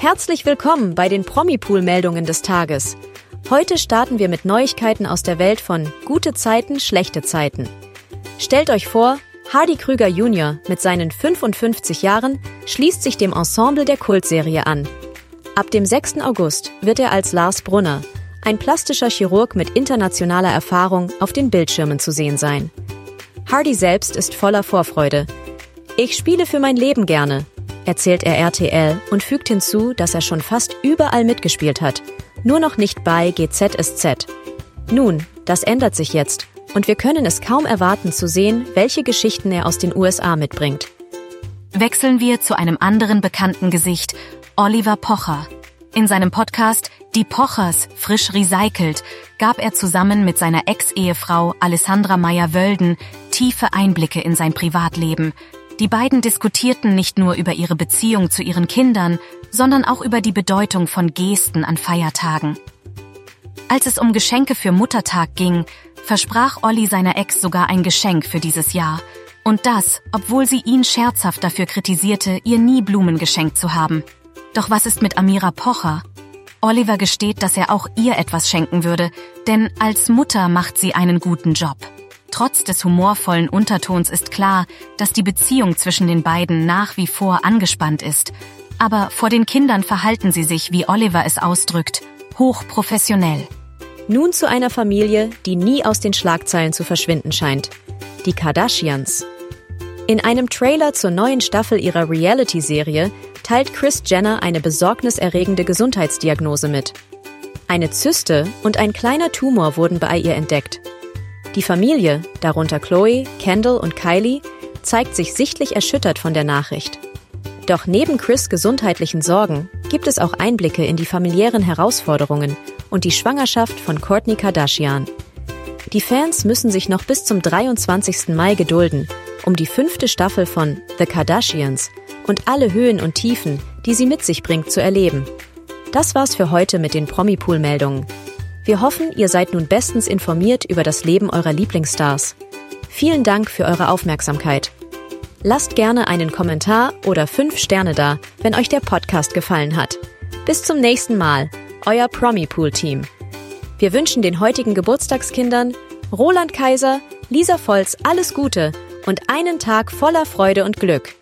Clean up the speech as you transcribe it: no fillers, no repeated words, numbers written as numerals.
Herzlich willkommen bei den Promi-Pool-Meldungen des Tages. Heute starten wir mit Neuigkeiten aus der Welt von gute Zeiten, schlechte Zeiten. Stellt euch vor, Hardy Krüger Jr. mit seinen 55 Jahren schließt sich dem Ensemble der Kultserie an. Ab dem 6. August wird er als Lars Brunner, ein plastischer Chirurg mit internationaler Erfahrung, auf den Bildschirmen zu sehen sein. Hardy selbst ist voller Vorfreude. Ich spiele für mein Leben gerne, erzählt er RTL und fügt hinzu, dass er schon fast überall mitgespielt hat, nur noch nicht bei GZSZ. Nun, das ändert sich jetzt und wir können es kaum erwarten zu sehen, welche Geschichten er aus den USA mitbringt. Wechseln wir zu einem anderen bekannten Gesicht, Oliver Pocher. In seinem Podcast Die Pochers frisch recycelt gab er zusammen mit seiner Ex-Ehefrau Alessandra Meyer-Wölden tiefe Einblicke in sein Privatleben. Die beiden diskutierten nicht nur über ihre Beziehung zu ihren Kindern, sondern auch über die Bedeutung von Gesten an Feiertagen. Als es um Geschenke für Muttertag ging, versprach Olli seiner Ex sogar ein Geschenk für dieses Jahr. Und das, obwohl sie ihn scherzhaft dafür kritisierte, ihr nie Blumen geschenkt zu haben. Doch was ist mit Amira Pocher? Oliver gesteht, dass er auch ihr etwas schenken würde, denn als Mutter macht sie einen guten Job. Trotz des humorvollen Untertons ist klar, dass die Beziehung zwischen den beiden nach wie vor angespannt ist. Aber vor den Kindern verhalten sie sich, wie Oliver es ausdrückt, hochprofessionell. Nun zu einer Familie, die nie aus den Schlagzeilen zu verschwinden scheint. Die Kardashians. In einem Trailer zur neuen Staffel ihrer Reality-Serie teilt Kris Jenner eine besorgniserregende Gesundheitsdiagnose mit. Eine Zyste und ein kleiner Tumor wurden bei ihr entdeckt. Die Familie, darunter Khloe, Kendall und Kylie, zeigt sich sichtlich erschüttert von der Nachricht. Doch neben Kris' gesundheitlichen Sorgen gibt es auch Einblicke in die familiären Herausforderungen und die Schwangerschaft von Kourtney Kardashian. Die Fans müssen sich noch bis zum 23. Mai gedulden, um die 5. Staffel von The Kardashians und alle Höhen und Tiefen, die sie mit sich bringt, zu erleben. Das war's für heute mit den Promi-Pool-Meldungen. Wir hoffen, ihr seid nun bestens informiert über das Leben eurer Lieblingsstars. Vielen Dank für eure Aufmerksamkeit. Lasst gerne einen Kommentar oder 5 Sterne da, wenn euch der Podcast gefallen hat. Bis zum nächsten Mal, euer Promi-Pool-Team. Wir wünschen den heutigen Geburtstagskindern Roland Kaiser, Lisa Volz alles Gute und einen Tag voller Freude und Glück.